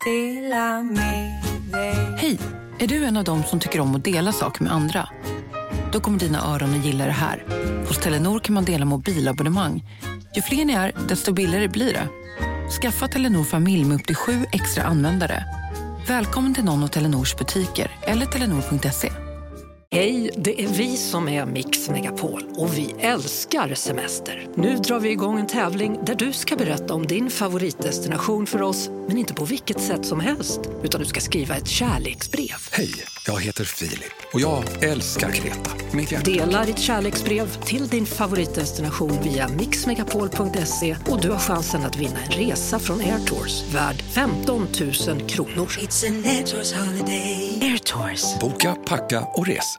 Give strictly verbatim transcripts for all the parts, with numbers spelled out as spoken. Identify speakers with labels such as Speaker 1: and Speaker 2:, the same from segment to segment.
Speaker 1: dela med dig.
Speaker 2: Hej, är du en av dem som tycker om att dela saker med andra? Då kommer dina öron att gilla det här. Hos Telenor kan man dela mobilabonnemang. Ju fler ni är, desto billigare blir det. Skaffa Telenor familj med upp till sju extra användare. Välkommen till någon av Telenors butiker eller telenor punkt se.
Speaker 3: Hej, det är vi som är Mix Megapol och vi älskar semester. Nu drar vi igång en tävling där du ska berätta om din favoritdestination för oss, men inte på vilket sätt som helst, utan du ska skriva ett kärleksbrev.
Speaker 4: Hej, jag heter Filip och jag älskar Kreta. Mitt hjärta.
Speaker 3: Dela ditt kärleksbrev till din favoritdestination via mix megapol punkt se och du har chansen att vinna en resa från Air Tours värd femton tusen kronor.
Speaker 1: It's an Air Tours holiday.
Speaker 3: Air Tours.
Speaker 4: Boka, packa och res.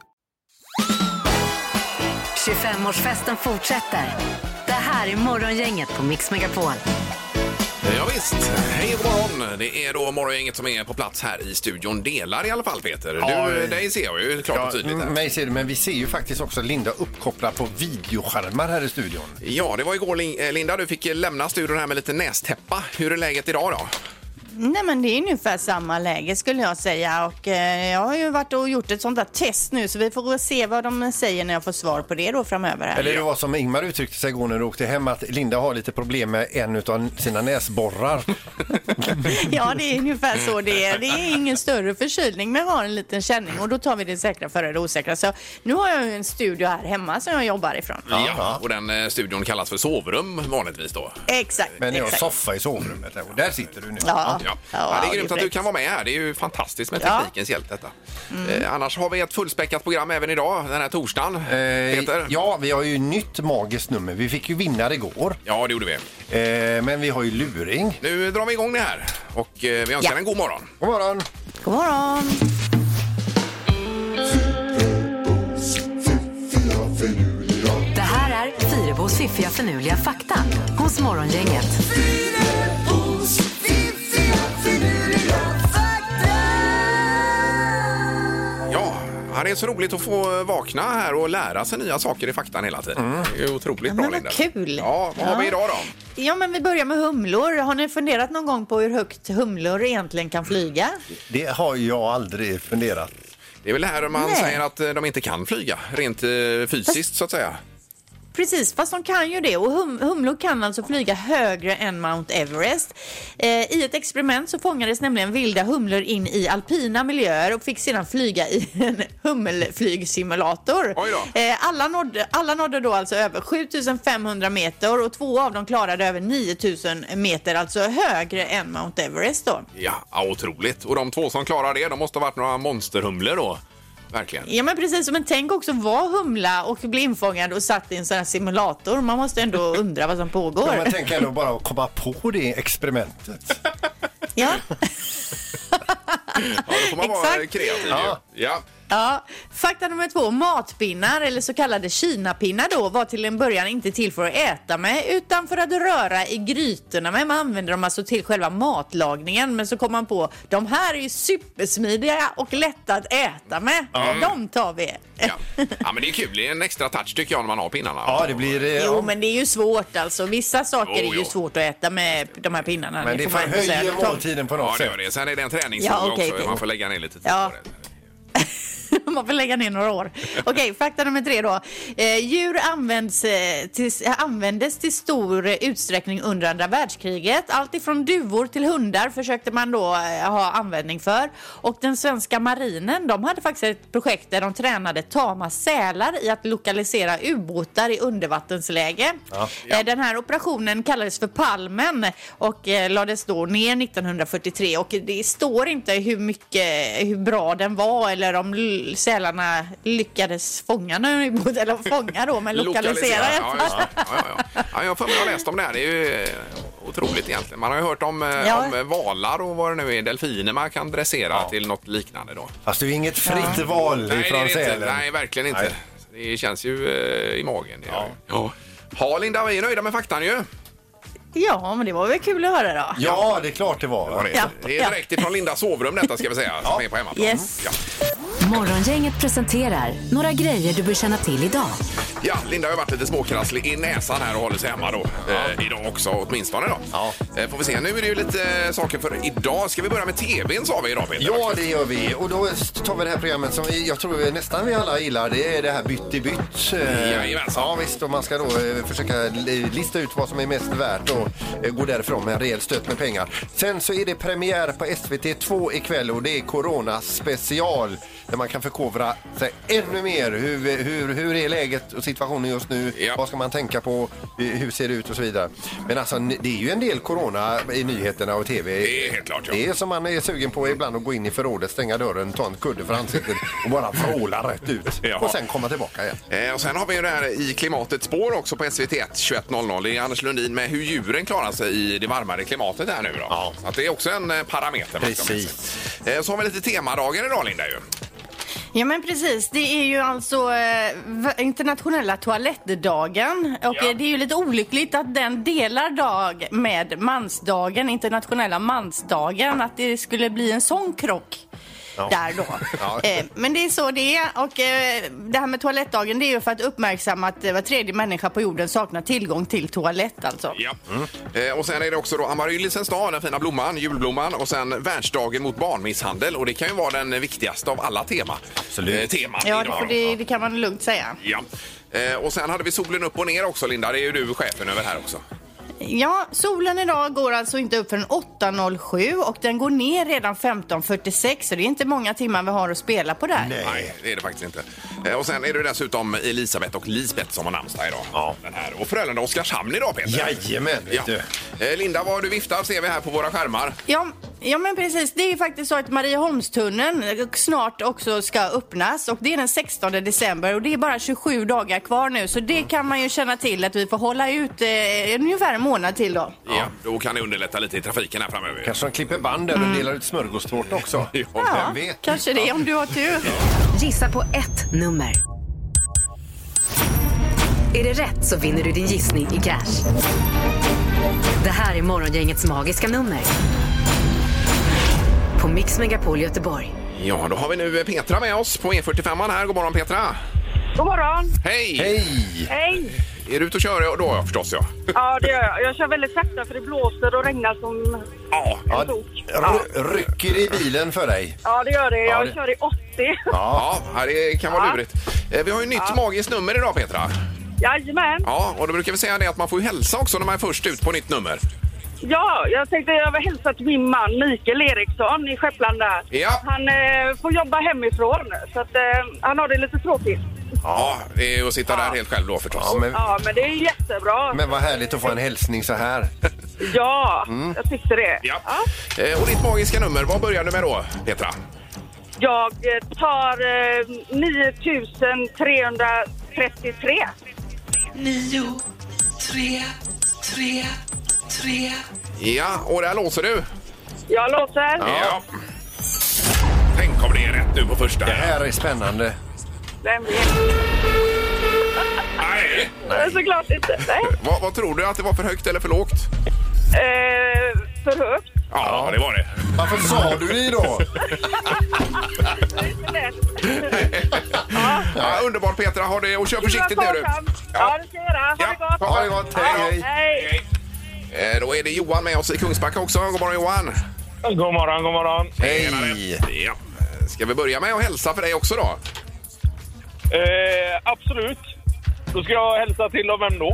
Speaker 5: tjugofemårsfesten fortsätter. Det här är Morgongänget på Mix Megapol.
Speaker 6: Ja visst, hej och morgon. Det är då Morgongänget som är på plats här i studion. Delar i alla fall, Peter.
Speaker 7: Ja,
Speaker 6: du, dig ser jag ju klart
Speaker 7: ja,
Speaker 6: och tydligt här.
Speaker 7: Mig ser du, men vi ser ju faktiskt också Linda uppkopplad på videoskärmar här i studion.
Speaker 6: Ja, det var igår Linda. Du fick lämna studion här med lite nästäppa. Hur är läget idag då?
Speaker 8: Nej, men det är ungefär samma läge skulle jag säga, och eh, jag har ju varit och gjort ett sånt där test nu, så vi får se vad de säger när jag får svar på det då framöver här.
Speaker 7: Eller det var som Ingmar uttryckte sig igår när du åkte hem, att Linda har lite problem med en av sina näsborrar.
Speaker 8: Ja, det är ungefär så det är. Det är ingen större förkylning, men jag har en liten känning och då tar vi det säkra före det osäkra. Så nu har jag ju en studio här hemma som jag jobbar ifrån.
Speaker 6: Ja, ja. Och den eh, studion kallas för sovrum vanligtvis då.
Speaker 8: Exakt.
Speaker 7: Men ni har
Speaker 8: exakt.
Speaker 7: soffa i sovrummet och där sitter du nu.
Speaker 8: Ja.
Speaker 6: Ja.
Speaker 8: Ja,
Speaker 6: Ja, det är grymt
Speaker 8: det är
Speaker 6: att du
Speaker 8: fräckt.
Speaker 6: kan vara med här. Det är ju fantastiskt med teknikens ja. hjälp detta. Mm. Eh, annars har vi ett fullspäckat program även idag, den här torsdagen.
Speaker 7: Eh,
Speaker 6: Peter?
Speaker 7: ja, vi har ju nytt magiskt nummer. Vi fick ju vinnare igår.
Speaker 6: Ja, det gjorde vi.
Speaker 7: Eh, men vi har ju luring.
Speaker 6: Nu drar vi igång det här. Och eh, vi önskar
Speaker 8: Ja.
Speaker 6: en god morgon.
Speaker 7: God morgon.
Speaker 8: God morgon.
Speaker 5: Det här är Fyrebos fiffiga förnuliga fakta hos Morgongänget.
Speaker 6: Ja, det är så roligt att få vakna här och lära sig nya saker i faktan hela tiden. Mm. Det är otroligt bra,
Speaker 8: men
Speaker 6: Linda.
Speaker 8: vad kul.
Speaker 6: Ja, vad
Speaker 8: Ja.
Speaker 6: har vi idag då?
Speaker 8: Ja, men vi börjar med humlor. Har ni funderat någon gång på hur högt humlor egentligen kan flyga?
Speaker 7: Det har jag aldrig funderat.
Speaker 6: Det är väl det här man
Speaker 8: Nej.
Speaker 6: säger att de inte kan flyga, rent eh, fysiskt så att säga.
Speaker 8: Precis, fast de kan ju det, och hum- humlor kan alltså flyga högre än Mount Everest. Eh, I ett experiment så fångades nämligen vilda humlor in i alpina miljöer och fick sedan flyga i en hummelflygsimulator.
Speaker 6: Oj då.
Speaker 8: Eh, alla, nådde, alla nådde då alltså över sju tusen femhundra meter och två av dem klarade över nio tusen meter, alltså högre än Mount Everest då.
Speaker 6: Ja, otroligt. Och de två som klarar det, de måste ha varit några monsterhumlor då. Verkligen.
Speaker 8: Ja, men precis, men tänk också vara humla och bli infångad och satt i en sån här simulator. Man måste ändå undra vad som pågår.
Speaker 7: Ja, men tänk ändå bara att komma på det experimentet.
Speaker 8: Ja.
Speaker 6: Ja, då får man vara
Speaker 8: Exakt.
Speaker 6: kreativ.
Speaker 7: Ja.
Speaker 6: Ju. Ja.
Speaker 8: Ja, fakta nummer två. Matpinnar, eller så kallade kinapinnar då, var till en början inte till för att äta med, utan för att röra i grytorna med. Man använder dem alltså till själva matlagningen, men så kom man på, de här är ju supersmidiga och lätta att äta med. Mm. De tar vi.
Speaker 6: Ja. Ja, men det är kul. Det är en extra touch tycker jag när man har pinnarna.
Speaker 7: Ja, det blir... Eh,
Speaker 8: Jo, men det är ju svårt alltså. Vissa saker
Speaker 6: Jo,
Speaker 8: är ju
Speaker 6: jo.
Speaker 8: svårt att äta med de här pinnarna.
Speaker 7: Men det
Speaker 8: får man ändå säga.
Speaker 7: förhöjer måltiden på något
Speaker 6: Ja, det
Speaker 7: sätt.
Speaker 6: gör det. Sen är det en träningsfråga
Speaker 8: Ja, okej,
Speaker 6: också.
Speaker 8: okej.
Speaker 6: Man får lägga ner lite tid
Speaker 8: Ja.
Speaker 6: på det.
Speaker 8: Man får lägga ner några år. Okej, fakta nummer tre då. Eh, djur används, eh, till, användes till stor utsträckning under andra världskriget. Allt ifrån duvor till hundar försökte man då eh, ha användning för. Och den svenska marinen, de hade faktiskt ett projekt där de tränade tama sälar i att lokalisera ubåtar i undervattensläge.
Speaker 7: Ja.
Speaker 8: Eh, den här operationen kallades för Palmen och eh, lades då ner nittonhundrafyrtiotre. Och det står inte hur mycket, hur bra den var eller om l- sälarna lyckades fånga någon ubåt, eller fånga då, men lokalisera.
Speaker 6: Ja, ja, ja, ja, ja. Ja, jag har för mig att jag läst om det här. Det är ju eh, otroligt egentligen. Man har ju hört om, eh,
Speaker 8: Ja.
Speaker 6: om eh, valar och vad det nu är, delfiner man kan dressera
Speaker 7: Ja.
Speaker 6: till något liknande då.
Speaker 7: Fast det är ju inget fritt val
Speaker 6: Nej, det är
Speaker 7: ifrån
Speaker 6: det inte.
Speaker 7: sälen.
Speaker 6: Nej, verkligen inte.
Speaker 7: Nej.
Speaker 6: Det känns ju eh, i magen. Det
Speaker 7: Ja.
Speaker 6: ja. Ja, Linda, vi är nöjda med faktan ju.
Speaker 8: Ja, men det var väl kul att höra då.
Speaker 7: Ja, det är klart det var.
Speaker 6: Ja, det, är.
Speaker 8: Ja.
Speaker 6: det är direkt ifrån Lindas sovrum detta ska vi säga, som är på hemmaplan.
Speaker 8: Yes.
Speaker 6: Ja.
Speaker 5: Morgongänget presenterar några grejer du bör känna till idag.
Speaker 6: Ja, Linda har ju varit lite småkrasslig i näsan här och håller sig hemma då. Eh, idag också, åtminstone då.
Speaker 7: Ja.
Speaker 6: Eh, får vi se, nu är det ju lite eh, saker för idag. Ska vi börja med tvn sa vi idag, Peter?
Speaker 7: Ja, det gör vi. Och då tar vi det här programmet som vi, jag tror vi, nästan vi alla gillar. Det är det här bytt i bytt. Eh,
Speaker 6: Jajamensan.
Speaker 7: Ja, visst. Och man ska då eh, försöka lista ut vad som är mest värt och eh, gå därifrån med en rejäl stöt med pengar. Sen så är det premiär på S V T två ikväll och det är Corona special. Där man kan förkovra sig ännu mer. Hur, hur, hur är läget och situationen just nu?
Speaker 6: Ja.
Speaker 7: Vad ska man tänka på? Hur ser det ut och så vidare. Men alltså, det är ju en del corona i nyheterna och tv.
Speaker 6: Det är helt klart, ja.
Speaker 7: Det är som man är sugen på ibland att gå in i förrådet, stänga dörren, ta en kudde för ansiktet och bara vråla rätt ut.
Speaker 6: Jaha.
Speaker 7: Och sen komma tillbaka igen.
Speaker 6: Eh, och sen har vi ju det här i klimatets spår också på S V T ett tjugoett noll noll. Det är Anders Lundin med hur djuren klarar sig i det varmare klimatet här nu då.
Speaker 7: Ja.
Speaker 6: Så att det är också en eh, parameter.
Speaker 7: Precis.
Speaker 6: Eh, så har vi lite temadagar idag, Linda ju.
Speaker 8: Ja men precis, det är ju alltså eh, internationella toalettdagen och
Speaker 6: Ja.
Speaker 8: eh, det är ju lite olyckligt att den delar dag med mansdagen, internationella mansdagen, att det skulle bli en sån krock.
Speaker 7: Ja.
Speaker 8: Där då.
Speaker 7: Ja.
Speaker 8: Eh, men det är så det är och eh, det här med toalettdagen det är ju för att uppmärksamma att eh, var tredje människa på jorden saknar tillgång till toalett alltså.
Speaker 6: Ja. Mm. Eh, och sen är det också då amaryllisens dag, den fina blomman, julblomman och sen världsdagen mot barnmisshandel och det kan ju vara den viktigaste av alla tema.
Speaker 7: Absolut.
Speaker 6: Eh, teman
Speaker 8: Ja,
Speaker 6: idag
Speaker 8: för
Speaker 6: då.
Speaker 8: det, det kan man lugnt säga.
Speaker 6: Ja. Eh, och sen hade vi solen upp och ner också, Linda. Det är ju du chefen över här också.
Speaker 8: Ja, solen idag går alltså inte upp förrän åtta noll sju och den går ner redan femton fyrtiosex så det är inte många timmar vi har att spela på där.
Speaker 7: Nej.
Speaker 6: Nej, det är det faktiskt inte. Eh, och sen är det dessutom Elisabeth och Lisbeth som har namnsdag idag.
Speaker 7: Ja.
Speaker 6: Den här. Och Frölunda Oskarshamn idag, Peter.
Speaker 7: Jajamän, vet
Speaker 6: Ja.
Speaker 7: du.
Speaker 6: Eh, Linda, vad du viftar ser vi här på våra skärmar.
Speaker 8: Ja, ja, men precis. Det är ju faktiskt så att Marieholmstunneln snart också ska öppnas och det är den sextonde december och det är bara tjugosju dagar kvar nu så det kan man ju känna till att vi får hålla ut eh, ungefär en månad till då.
Speaker 6: Ja. Då kan det underlätta lite i trafiken här framöver.
Speaker 7: Kanske de klipper band där och delar ut smörgåstårta också.
Speaker 6: Ja,
Speaker 8: Ja,
Speaker 7: vem vet?
Speaker 8: kanske det om du har tur.
Speaker 5: Gissa på ett nummer. Är det rätt så vinner du din gissning i cash. Det här är Morgongängets magiska nummer. På Mix Megapol Göteborg.
Speaker 6: Ja, då har vi nu Petra med oss på E fyrtiofem här. God morgon, Petra.
Speaker 9: God morgon.
Speaker 6: Hej!
Speaker 7: Hej!
Speaker 9: Hej.
Speaker 6: Är du ute och kör då förstås, ja?
Speaker 9: Ja, det gör jag. Jag kör väldigt sakta för det blåser och regnar som
Speaker 6: Ja.
Speaker 7: Ja,
Speaker 9: en tok.
Speaker 7: r- rycker i bilen för dig.
Speaker 9: Ja, det gör det. Jag
Speaker 7: Ja, det-
Speaker 9: kör i åttio.
Speaker 6: Ja, det kan vara
Speaker 9: Ja.
Speaker 6: lurigt. Eh, Vi har ju nytt magiskt nummer idag, Petra.
Speaker 9: Jajamän.
Speaker 6: Ja, och då brukar vi säga det att man får ju hälsa också när man är först ut på nytt nummer.
Speaker 9: Ja, jag tänkte jag vill hälsa till min man Mikael Eriksson i Skepplanda.
Speaker 6: Ja.
Speaker 9: Han eh, får jobba hemifrån så att eh, han har det lite tråkigt.
Speaker 6: Ja, det är att sitta där helt själv då förstås.
Speaker 7: Ja, men,
Speaker 9: Ja, men det är jättebra.
Speaker 7: men vad härligt att få en hälsning så här.
Speaker 9: Ja, jag tyckte det.
Speaker 6: Ja. Eh, Och ditt magiska nummer, vad börjar du med då, Petra?
Speaker 9: Jag eh, tar eh, nio tusen trehundratrettiotre.
Speaker 1: Nio, tre, tre, tre.
Speaker 6: Ja, och där låser du.
Speaker 9: Jag låser.
Speaker 6: Ja. Tänk om det är rätt nu på första.
Speaker 7: Det här är spännande.
Speaker 9: Vem vet?
Speaker 6: Nej.
Speaker 9: Nej. Såklart inte. Nej.
Speaker 6: Vad, vad tror du, att det var för högt eller för lågt?
Speaker 9: Eh, för högt.
Speaker 6: Ja, det var det.
Speaker 7: Varför sa du det då?
Speaker 9: Det är inte lätt. Ja.
Speaker 6: Ja, underbart, Petra. Ha det och kör försiktigt nu du.
Speaker 9: Ja, det ska jag göra. Ha det
Speaker 6: Ja,
Speaker 9: gott.
Speaker 7: Ha det gott. Hej, hej.
Speaker 9: Hej.
Speaker 6: Eh, Då är det Johan med oss i Kungsbacka också. God morgon, Johan.
Speaker 10: God morgon, god morgon.
Speaker 7: Hej.
Speaker 6: Ja. Ska vi börja med att hälsa för dig också då?
Speaker 10: Eh, absolut. Då ska jag hälsa till och vem då?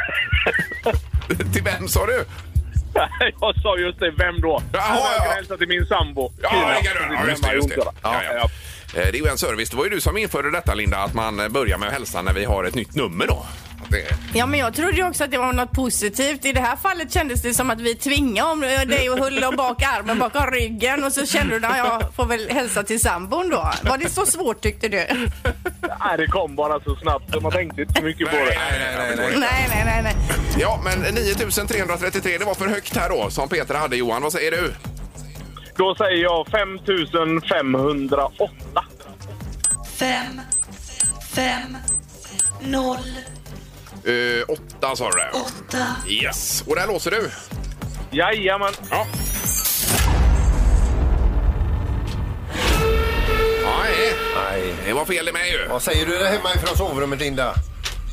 Speaker 6: Till vem sa du?
Speaker 10: Jag sa just det, vem då?
Speaker 6: Jaha,
Speaker 10: jag
Speaker 6: ja.
Speaker 10: ska hälsa till min sambo.
Speaker 6: Ja,
Speaker 10: Tina.
Speaker 6: det kan du. Ja, just det, just det. Ja, ja.
Speaker 10: Ja.
Speaker 6: Eh, Det är ju en service. Det var ju du som införde detta, Linda, att man börjar med att hälsa när vi har ett nytt nummer då. Att det...
Speaker 8: Ja, men jag trodde ju också att det var något positivt. I det här fallet kändes det som att vi tvingade om dig och höll bak armen bakom ryggen och så kände du att jag får väl hälsa till sambon då. Var det så svårt tyckte du?
Speaker 10: Nej, det kom bara så snabbt så man tänkte inte så mycket på det.
Speaker 6: Nej, nej, nej, nej.
Speaker 8: Nej, nej, nej, nej.
Speaker 6: Ja, men nio tusen trehundratrettiotre, det var för högt här då, som Peter hade. Johan, vad säger du?
Speaker 10: Då säger jag fem tusen femhundraåtta.
Speaker 1: Fem, fem, noll,
Speaker 6: Uh, åtta sa du det.
Speaker 1: åtta.
Speaker 6: Yes. Och där låser du.
Speaker 10: Jajamän.
Speaker 6: Ja. Nej,
Speaker 7: Nej.
Speaker 6: det var fel i mig ju.
Speaker 7: Vad säger du där hemma ifrån sovrummet, Linda?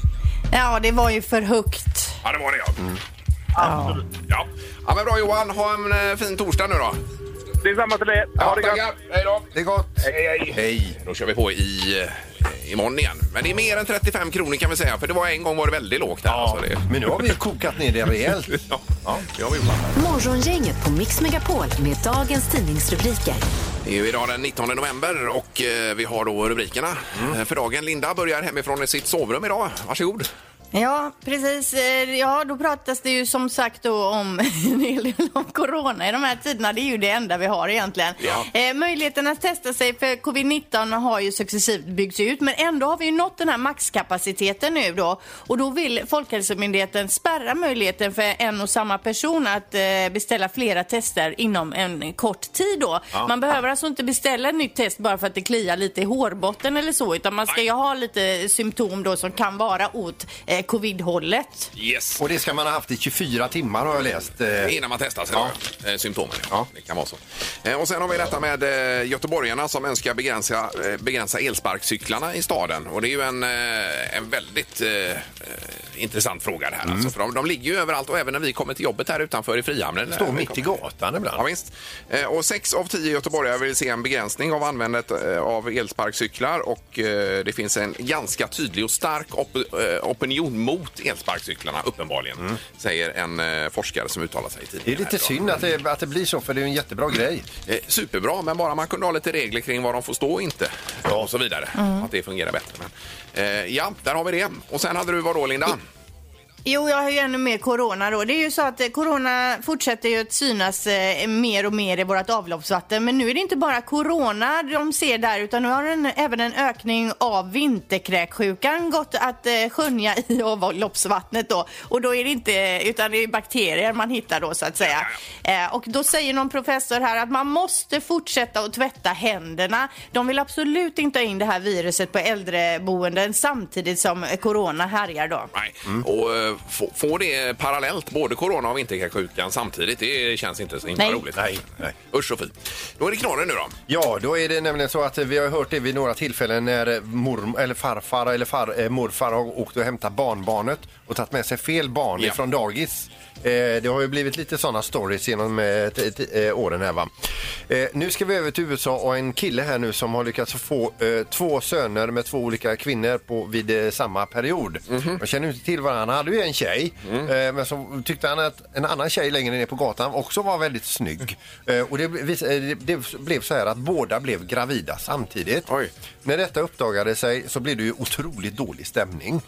Speaker 8: Ja, det var ju för högt.
Speaker 6: Ja, det var det, ja. Mm. Absolut. Ja. Ja, men bra Johan. Ha en eh, fin torsdag nu då.
Speaker 10: Det är samma till det.
Speaker 6: Ja,
Speaker 10: Ha det
Speaker 6: tackar.
Speaker 10: gott.
Speaker 6: Hej då.
Speaker 7: Det är gott.
Speaker 6: Hej, hej. Hej. Då kör vi på i, eh, imorgon igen. Men det är mer än trettiofem kronor kan vi säga. För det var en gång var det väldigt lågt där.
Speaker 7: Ja,
Speaker 6: alltså det...
Speaker 7: men nu har vi kokat ner det rejält.
Speaker 6: ja, ja, det har vi gjort.
Speaker 5: Morgongänget på Mix Megapol med dagens tidningsrubriker.
Speaker 6: Det är ju idag den nittonde november och eh, vi har då rubrikerna mm. för dagen. Linda börjar hemifrån i sitt sovrum idag. Varsågod.
Speaker 8: Ja, precis. Ja, då pratas det ju som sagt då om en hel del om corona i de här tiderna. Det är ju det enda vi har egentligen. Ja. Eh, möjligheten att testa sig för covid nitton har ju successivt byggts ut. Men ändå har vi ju nått den här maxkapaciteten nu då. Och då vill Folkhälsomyndigheten spärra möjligheten för en och samma person att eh, beställa flera tester inom en kort tid då. Ja. Man behöver alltså inte beställa ett nytt test bara för att det kliar lite i hårbotten eller så. Utan man ska ju ha lite symptom då som kan vara åt eh, covid-hållet.
Speaker 6: Yes.
Speaker 7: Och det ska man ha haft i tjugofyra timmar har jag läst.
Speaker 6: Innan man testar sig ja. då, eh, symptomen. Ja. Det kan vara så. Eh, och sen har vi detta med eh, göteborgarna som önskar begränsa, eh, begränsa elsparkcyklarna i staden. Och det är ju en, eh, en väldigt eh, intressant fråga det här. Mm. Alltså, för de, de ligger ju överallt och även när vi kommer till jobbet här utanför i Frihamnen.
Speaker 7: Står mitt i gatan ibland.
Speaker 6: Ja, visst. Eh, och sex av tio göteborgare vill se en begränsning av användandet eh, av elsparkcyklar och eh, det finns en ganska tydlig och stark op- eh, opinion mot elsparkcyklarna uppenbarligen, mm. säger en eh, forskare som uttalar sig i tidningen.
Speaker 7: Det är lite synd att det, att det blir så, för det är en jättebra grej.
Speaker 6: Eh, superbra, men bara man kunde ha lite regler kring vad de får stå och inte. Ja. Och så vidare. Mm. Att det fungerar bättre. Men, eh, ja, där har vi det. Och sen hade du vad då, Linda?
Speaker 8: Jo, jag har ju ännu mer corona då. Det är ju så att eh, corona fortsätter ju att synas eh, mer och mer i vårt avloppsvatten. Men nu är det inte bara corona de ser där, utan nu har en, även en ökning av vinterkräksjukan gått att eh, skönja i avloppsvattnet då. Och då är det inte, utan det är bakterier man hittar då så att säga. Eh, och då säger någon professor här att man måste fortsätta att tvätta händerna. De vill absolut inte ha in det här viruset på äldreboenden samtidigt som corona härjar då.
Speaker 6: Nej, mm. och få det parallellt, både corona och vinterkräksjukan samtidigt, det känns inte så himla
Speaker 8: Nej.
Speaker 6: roligt. Nej, nej. Usch och fint. Då är det knorren nu då.
Speaker 7: Ja, då är det nämligen så att vi har hört det vid några tillfällen när mor, eller farfar eller far, eh, morfar har åkt och hämtat barnbarnet och tagit med sig fel barn ja. från dagis. Eh, det har ju blivit lite sådana stories genom eh, t- t- eh, åren här va. Eh, nu ska vi över till U S A och en kille här nu som har lyckats få eh, två söner med två olika kvinnor på, vid eh, samma period. Mm-hmm. Man känner inte till varandra. Han hade ju en tjej mm. eh, men så tyckte han att en annan tjej längre ner på gatan också var väldigt snygg. Eh, och det, vis- det, det blev så här att båda blev gravida samtidigt.
Speaker 6: Oj.
Speaker 7: När detta uppdagade sig så blev det ju otroligt dålig stämning.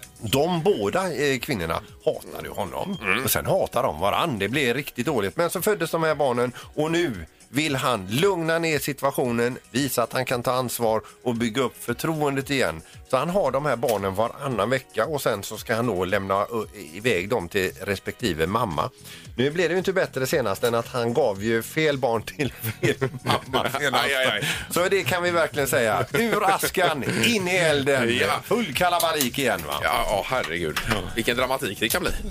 Speaker 7: De båda eh, kvinnorna hatade ju honom mm. och sen hatade de varann. Det blev riktigt dåligt. Men så föddes de här barnen och nu vill han lugna ner situationen, visa att han kan ta ansvar och bygga upp förtroendet igen. Så han har de här barnen varannan vecka och sen så ska han då lämna iväg dem till respektive mamma. Nu blev det ju inte bättre senast än att han gav ju fel barn till fel mamma senast. aj, aj, aj. Så det kan vi verkligen säga. Ur askan, in i elden, ja. Full kalabalik igen va?
Speaker 6: Ja, oh, herregud. Vilken dramatik det kan bli.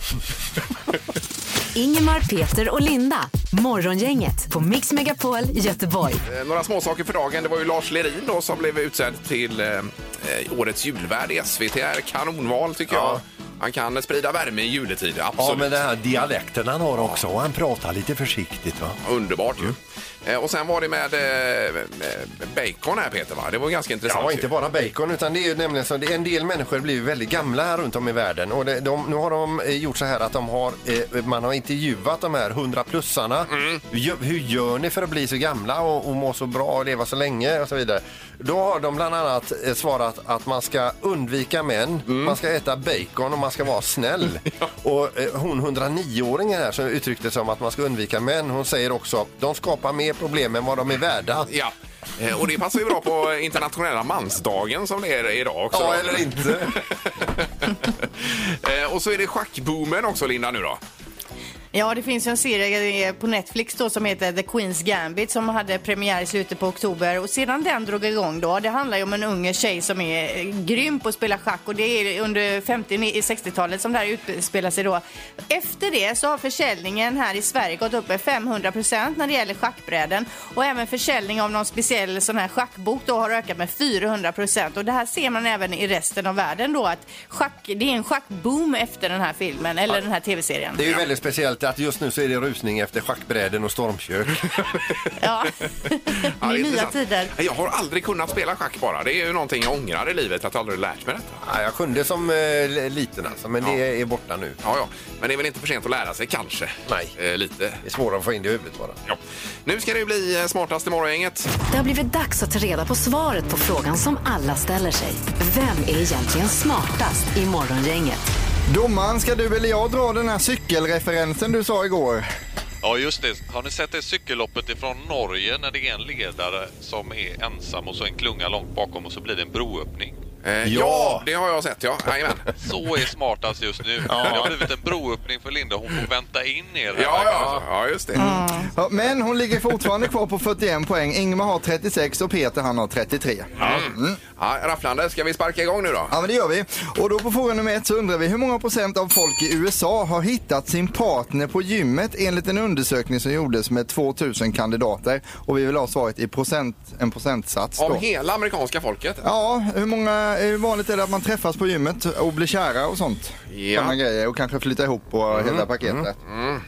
Speaker 5: Ingemar, Peter och Linda. Morgongänget på Mix Megapol Göteborg.
Speaker 6: Eh, några små saker för dagen. Det var ju Lars Lerin då som blev utsedd till eh, årets julvärd i S V T. Är kanonval tycker ja. jag. Han kan sprida värme i juletid, absolut.
Speaker 7: Ja, men den här dialekten han har också. Och han pratar lite försiktigt va?
Speaker 6: Underbart ju. Mm. Eh, och sen var det med, eh, med bacon här Peter va? Det var ganska intressant.
Speaker 7: Ja, inte bara bacon utan det är ju nämligen så det är en del människor blir väldigt gamla här runt om i världen och det, de, nu har de gjort så här att de har eh, man har intervjuat de här hundra-plussarna. Mm. Hur, hur gör ni för att bli så gamla och, och må så bra och leva så länge och så vidare. Då har de bland annat eh, svarat att man ska undvika män, mm. man ska äta bacon och man ska vara snäll. ja. Och eh, hon hundranio-åringen här som uttryckte som att man ska undvika män, hon säger också de skapar mer problem än vad de är värda.
Speaker 6: Ja, och det passar ju bra på internationella mansdagen som det är idag också.
Speaker 7: Ja, eller inte.
Speaker 6: Och så är det schackboomen också, Linda, nu då.
Speaker 8: Ja, det finns en serie på Netflix då som heter The Queen's Gambit som hade premiär i slutet på oktober. Och sedan den drog igång då, det handlar ju om en unge tjej som är grym på att spela schack. Och det är under femtio-sextiotalet som det här utspelar sig då. Efter det så har försäljningen här i Sverige gått upp med femhundra procent när det gäller schackbräden. Och även försäljning av någon speciell sån här schackbok då har ökat med fyrahundra procent. Och det här ser man även i resten av världen då, att schack, det är en schackboom efter den här filmen, eller ja. den här tv-serien.
Speaker 7: Det är ju väldigt speciellt att just nu så är det rusning efter schackbräden och stormkök.
Speaker 8: Ja,
Speaker 6: ja
Speaker 8: i nya tider.
Speaker 6: Jag har aldrig kunnat spela schack bara. Det är ju någonting jag ångrar i livet, att jag aldrig lärt mig detta.
Speaker 7: Ja, jag kunde som eh, liten alltså, men ja. det är borta nu.
Speaker 6: Ja, ja, men det är väl inte för sent att lära sig kanske.
Speaker 7: Nej,
Speaker 6: eh, lite.
Speaker 7: Det är svårare att få in det i huvudet bara.
Speaker 6: Ja. Nu ska det bli smartast i morgongänget.
Speaker 5: Det har blivit dags att ta reda på svaret på frågan som alla ställer sig. Vem är egentligen smartast i morgongänget?
Speaker 11: Domaren, ska du eller jag dra den här cykelreferensen du sa igår?
Speaker 12: Ja, just det. Har ni sett det cykelloppet ifrån Norge när det är en ledare som är ensam och så en klunga långt bakom och så blir det en broöppning?
Speaker 6: Eh, ja. ja, det har jag sett, ja. Jajamän.
Speaker 12: Så är smartast just nu. Ja. Det har blivit en broöppning för Linda. Hon får vänta in er.
Speaker 6: Ja, ja, ja, just det. Mm.
Speaker 11: Ja, men hon ligger fortfarande kvar på fyrtioen poäng. Ingmar har trettiosex och Peter han har trettiotre.
Speaker 6: Mm. Mm. Ja, rafflande. Ska vi sparka igång nu då?
Speaker 11: Ja, men det gör vi. Och då på fråga nummer ett så undrar vi hur många procent av folk i U S A har hittat sin partner på gymmet enligt en undersökning som gjordes med tvåtusen kandidater. Och vi vill ha svaret i procent, en procentsats.
Speaker 6: Av
Speaker 11: då.
Speaker 6: hela amerikanska folket?
Speaker 11: Ja, hur många, hur vanligt är det att man träffas på gymmet och blir kära och sånt?
Speaker 6: Ja.
Speaker 11: Såna grejer och kanske flytta ihop på mm. hela paketet.
Speaker 6: Mm. Mm.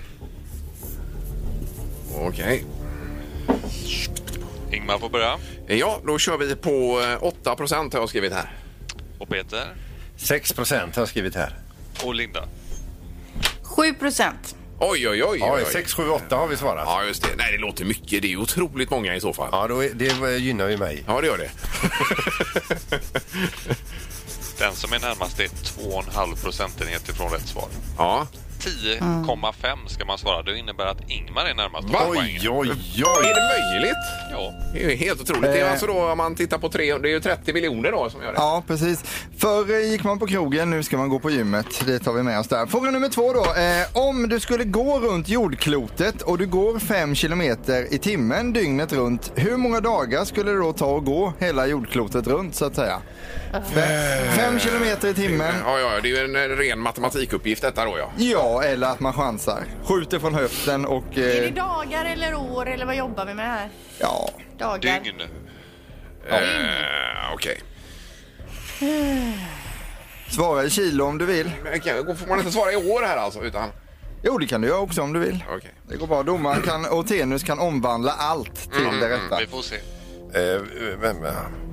Speaker 6: Okej.
Speaker 12: Okay. Ingmar får börja.
Speaker 6: Ja, då kör vi på åtta procent har jag skrivit här.
Speaker 12: Och Peter?
Speaker 7: sex procent har jag skrivit här.
Speaker 12: Och Linda?
Speaker 8: sju procent.
Speaker 6: Oj, oj, oj.
Speaker 7: Ja, sex, sju, åtta har vi svarat.
Speaker 6: Ja, just det. Nej, det låter mycket. Det är otroligt många i så fall.
Speaker 7: Ja, då är, det gynnar ju mig.
Speaker 6: Ja, det gör det.
Speaker 12: Den som är närmast är två komma fem procentenhet ifrån rätt svar.
Speaker 6: Ja.
Speaker 12: tio komma fem ska man svara. Det innebär att Ingmar är närmast.
Speaker 6: Va? Oj, oj, oj. Är det möjligt?
Speaker 12: Ja.
Speaker 6: Det är helt otroligt. Det är alltså då om man tittar på tre, det är ju trettio miljoner då som gör det.
Speaker 11: Ja, precis. Förr gick man på krogen, nu ska man gå på gymmet. Det tar vi med oss där. Fråga nummer två då. Eh, om du skulle gå runt jordklotet och du går fem kilometer i timmen dygnet runt, hur många dagar skulle det då ta att gå hela jordklotet runt så att säga? Fem, fem kilometer i timmen.
Speaker 6: Ja, ja, det är ju en ren matematikuppgift detta då, ja.
Speaker 11: Ja, eller att man chansar. Skjuter från höften och... Eh...
Speaker 8: Är det dagar eller år eller vad jobbar vi med här?
Speaker 11: Ja.
Speaker 8: Dagar.
Speaker 12: Dygn.
Speaker 6: Ja. Eh, Okej.
Speaker 11: Okay. Svara i kilo om du vill.
Speaker 6: Men får man inte svara i år här alltså, utan...
Speaker 11: Jo, det kan du göra också om du vill.
Speaker 6: Okay.
Speaker 11: Det går bra. Domaren kan, och Tenus kan omvandla allt till mm, det rätta.
Speaker 12: Vi får se.
Speaker 7: Uh, vem...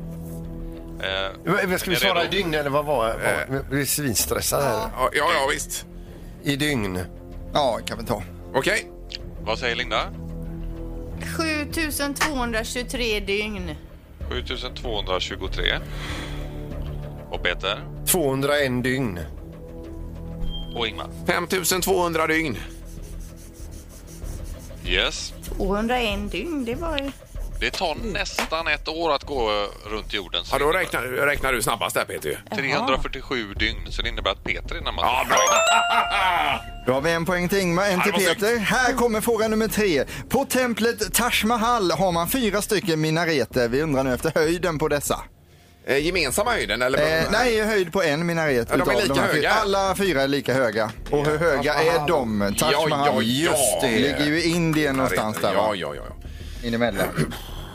Speaker 7: Uh, ska vi svara i dygn eller vad var det? Vi är svinstressade här.
Speaker 6: Ja, ja, ja, visst.
Speaker 7: I dygn.
Speaker 11: Ja, kan vi ta.
Speaker 6: Okej. Okay.
Speaker 12: Vad säger Linda?
Speaker 8: sju tusen tvåhundratjugotre dygn.
Speaker 12: sju tusen tvåhundratjugotre. Och Peter?
Speaker 7: tvåhundraen dygn.
Speaker 12: Och Ingmar?
Speaker 6: fem tusen tvåhundra dygn.
Speaker 12: Yes.
Speaker 8: tvåhundraen dygn, det var ju...
Speaker 12: Det tar nästan ett år att gå runt jorden.
Speaker 6: Ja, då räknar, räknar du snabbast där, Peter.
Speaker 12: trehundrafyrtiosju dygn, så det innebär att Peter är närmast.
Speaker 6: Ja, bra.
Speaker 11: Då har vi en poäng till Ingmar, en till ja, Peter. Snyggt. Här kommer fråga nummer tre. På templet Taj Mahal har man fyra stycken minareter. Vi undrar nu efter höjden på dessa.
Speaker 6: Eh, gemensamma höjden? Eller?
Speaker 11: Eh, nej, höjd på en minaret.
Speaker 6: Ja, de är lika de höga?
Speaker 11: Alla fyra är lika höga. Och hur höga är de? Taj
Speaker 6: ja,
Speaker 11: Mahal,
Speaker 6: ja, ja.
Speaker 11: just det. Ligger ju i Indien någonstans där, va?
Speaker 6: Ja, ja, ja.
Speaker 11: In emellan.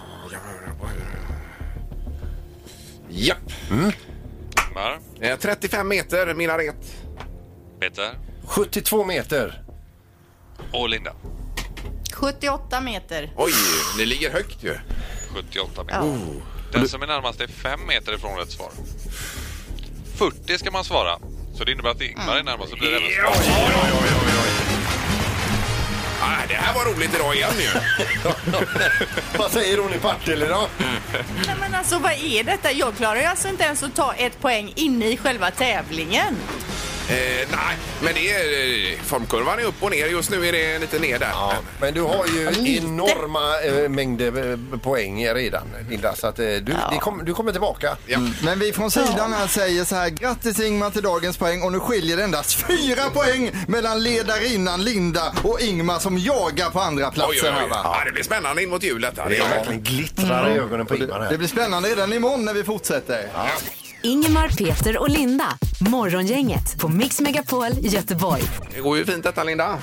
Speaker 6: Japp.
Speaker 12: Mm.
Speaker 6: Eh, trettiofem meter minaret.
Speaker 12: Peter?
Speaker 7: sjuttiotvå meter.
Speaker 12: Och Linda?
Speaker 8: sjuttioåtta meter.
Speaker 6: Oj, ni ligger högt ju.
Speaker 12: sjuttioåtta meter.
Speaker 8: Ja.
Speaker 12: Oh. Den som är närmast är fem meter ifrån rätt svar. fyrtio ska man svara. Så det innebär att Ingmar är närmast och blir även svar.
Speaker 6: Oj, oj, oj, oj, oj. Ah, det här var roligt idag igen ju.
Speaker 7: Vad säger hon i Partille då?
Speaker 8: Nej, men alltså vad är detta? Jag klarar ju alltså inte ens att ta ett poäng inne i själva tävlingen.
Speaker 6: Eh, nej, men det är, formkurvan är upp och ner. Just nu är det lite ner där.
Speaker 7: Ja, men du har ju enorma eh, mängder eh, poäng redan, Linda, så att eh, du,
Speaker 8: Ja.
Speaker 7: det kom, du kommer tillbaka.
Speaker 6: Ja.
Speaker 11: Mm. Men vi från sidan här säger så här: grattis Ingmar till dagens poäng, och nu skiljer det endast fyra poäng mellan ledarinnan Linda och Ingmar som jagar på andra platser.
Speaker 6: Oj, oj, oj.
Speaker 11: Här, va?
Speaker 6: Ja, det blir spännande in mot julet.
Speaker 7: Det är verkligen glittrar i ögonen på Ingmar här.
Speaker 11: Det blir spännande redan imorgon när vi fortsätter.
Speaker 6: Ja.
Speaker 5: Ingemar, Peter och Linda. Morgongänget på Mix Megapol Göteborg.
Speaker 6: Det går ju fint detta, Linda.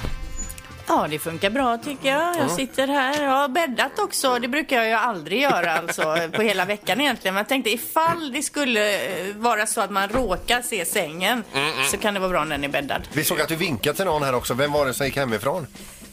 Speaker 8: Ja, det funkar bra tycker jag. Jag sitter här. Jag har bäddat också. Det brukar jag ju aldrig göra alltså, på hela veckan egentligen. Men jag tänkte ifall det skulle eh, vara så att man råkar se sängen
Speaker 6: Mm, mm.
Speaker 8: så kan det vara bra när den är bäddad.
Speaker 7: Vi såg att du vinkade till någon här också. Vem var det som gick hemifrån?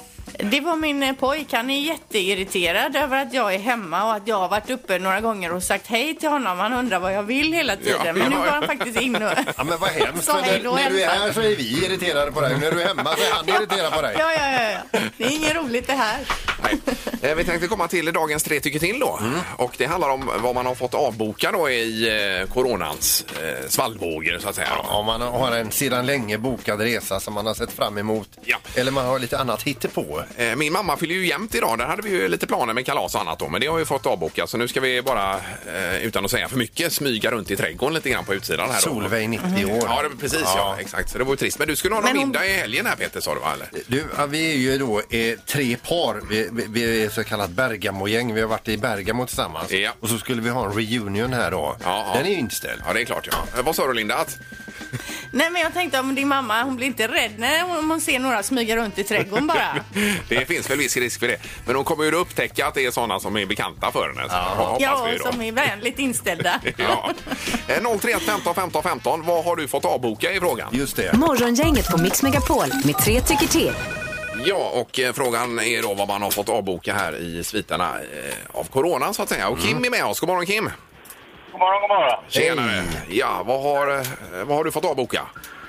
Speaker 8: Det var min eh, pojk. Han är jätteirriterad över att jag är hemma och att jag har varit uppe några gånger och sagt hej till honom. Han undrar vad jag vill hela tiden.
Speaker 6: Ja,
Speaker 8: men nu
Speaker 6: ja,
Speaker 8: var
Speaker 6: ja.
Speaker 8: han faktiskt inne och...
Speaker 7: Ja, men vad hemskt.
Speaker 8: Så hej då,
Speaker 7: när, när du är
Speaker 8: hälsa.
Speaker 7: här så är vi irriterade på dig. När du är hemma så är han irriterad på dig.
Speaker 8: Ja, ja, ja, ja. Det är inget roligt det här.
Speaker 6: Nej. Eh, Vi tänkte komma till dagens tre tycker till då.
Speaker 7: Mm.
Speaker 6: Och det handlar om vad man har fått avboka då i eh, coronans eh, svallvågor så att säga.
Speaker 7: Ja, om man har en sedan länge bokad resa som man har sett fram emot.
Speaker 6: Ja.
Speaker 7: Eller man har lite annat hittepå.
Speaker 6: Eh, Min mamma fyller ju jämt idag. Där hade vi ju lite planer med kalas och annat då. Men det har vi fått avboka. Så nu ska vi bara, eh, utan att säga för mycket, smyga runt i trädgården lite grann på utsidan här då.
Speaker 7: Solveig nittio år.
Speaker 6: Ja, det, precis ja.
Speaker 7: Ja.
Speaker 6: Exakt. Så det var ju trist. Men du skulle ha någon
Speaker 8: Men hon-
Speaker 6: middag i helgen här Peter, sa du va? Eller?
Speaker 7: Du, ja, vi är ju då eh, tre par. Vi, vi, vi är så kallat Bergamo-gäng. Vi har varit i Bergamo tillsammans.
Speaker 6: Ja.
Speaker 7: Och så skulle vi ha en reunion här då.
Speaker 6: Ja, ja.
Speaker 7: Den är ju inställd.
Speaker 6: Ja, det är klart ja. Eh, Vad sa du Linda? Att...
Speaker 8: Nej, men jag tänkte om din mamma, hon blir inte rädd när hon hon ser några smyga runt i trädgården bara.
Speaker 6: Det finns väl viss risk för det. Men hon kommer ju att upptäcka att det är sådana som är bekanta för henne. Så hoppas
Speaker 8: Ja,
Speaker 6: vi då.
Speaker 8: som är vänligt inställda.
Speaker 6: Ja. Eh, noll tre ett femton femton femton. Vad har du fått avboka i frågan?
Speaker 7: Just det.
Speaker 5: Morgongänget på Mix Megapol med tre tycker till.
Speaker 6: Ja, och eh, frågan är då vad man har fått avboka här i sviterna eh, av corona så att säga. Och Kim är med oss. God morgon Kim.
Speaker 10: God morgon, god morgon.
Speaker 6: Tjenare. Ja, vad har, eh, vad har du fått avboka?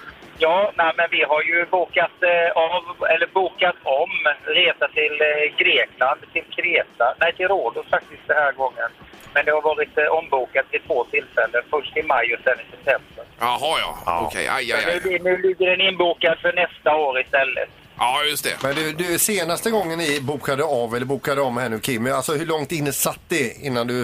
Speaker 10: Ja, nej, men vi har ju bokat eh, av, eller bokat om resa till eh, Grekland, till Kreta, nej till Rhodos faktiskt den här gången. Men det har varit eh, ombokat vid två tillfällen, först i maj och sen i september.
Speaker 6: Jaha, ja.
Speaker 7: Ja.
Speaker 6: Okej, aj, aj,
Speaker 10: Så
Speaker 6: aj.
Speaker 10: nu, nu ligger den inbokad för nästa år istället.
Speaker 6: Ja, just det.
Speaker 7: Men du, du, senaste gången ni bokade av eller bokade om här nu Kim, alltså hur långt inne satt det innan du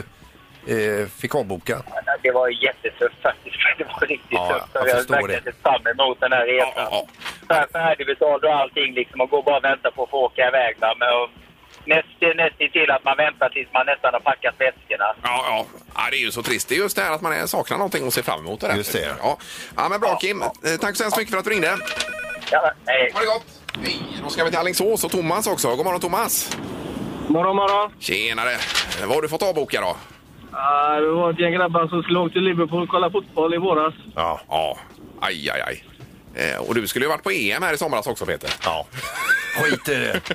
Speaker 7: eh, fick avboka?
Speaker 10: Ja, det var jättetufft faktiskt, det var riktigt
Speaker 7: Ja,
Speaker 10: tufft.
Speaker 7: jag
Speaker 10: Jag har
Speaker 7: förstår
Speaker 10: verkligen
Speaker 7: det.
Speaker 10: sett fram emot den här resan.
Speaker 6: Ja, ja,
Speaker 10: Fär- Färdigbetald och allting liksom, och går bara och väntar på att få åka iväg. Va? Men, och, näst, nästan till att man väntar tills man nästan har packat väskorna.
Speaker 6: Ja, ja. Ja, det är ju så trist. Det är just det här att man är, saknar någonting och ser fram emot det där.
Speaker 7: Just det.
Speaker 6: Ja, ja men bra Kim. Eh, Tack så hemskt mycket för att du ringde.
Speaker 10: Ja, nej.
Speaker 6: Ha det gott. Hej. Då ska vi till Alingsås och Thomas också. God morgon Thomas.
Speaker 10: Morgon, morgon.
Speaker 6: Tjenare. Eh, Vad har du fått avboka då?
Speaker 10: Uh, det var ett gäng grabbar som skulle åka till Liverpool och kolla fotboll i våras.
Speaker 7: Ja.
Speaker 6: Ja. Aj, aj, aj. Eh, och du skulle ju varit på E M här i somras också Peter.
Speaker 7: Ja. Skit i det.